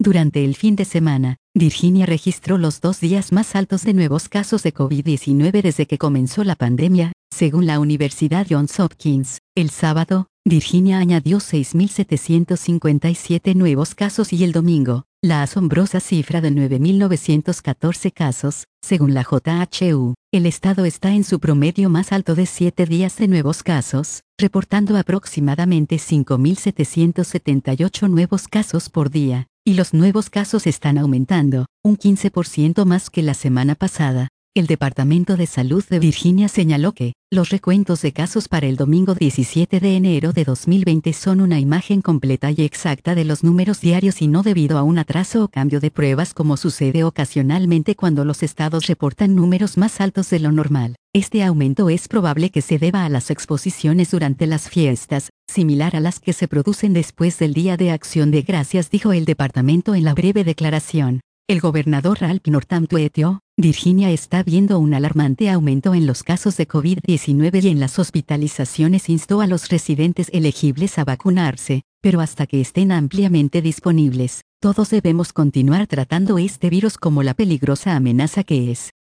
Durante el fin de semana, Virginia registró los 2 días más altos de nuevos casos de COVID-19 desde que comenzó la pandemia, según la Universidad Johns Hopkins. El sábado, Virginia añadió 6.757 nuevos casos y el domingo, la asombrosa cifra de 9.914 casos, según la JHU. El estado está en su promedio más alto de 7 días de nuevos casos, reportando aproximadamente 5.778 nuevos casos por día, y los nuevos casos están aumentando, un 15% más que la semana pasada. El Departamento de Salud de Virginia señaló que los recuentos de casos para el domingo 17 de enero de 2020 son una imagen completa y exacta de los números diarios y no debido a un atraso o cambio de pruebas como sucede ocasionalmente cuando los estados reportan números más altos de lo normal. Este aumento es probable que se deba a las exposiciones durante las fiestas, similar a las que se producen después del Día de Acción de Gracias, dijo el departamento en la breve declaración. El gobernador Ralph Northam tuiteó: Virginia está viendo un alarmante aumento en los casos de COVID-19 y en las hospitalizaciones. Instó a los residentes elegibles a vacunarse, pero hasta que estén ampliamente disponibles, todos debemos continuar tratando este virus como la peligrosa amenaza que es.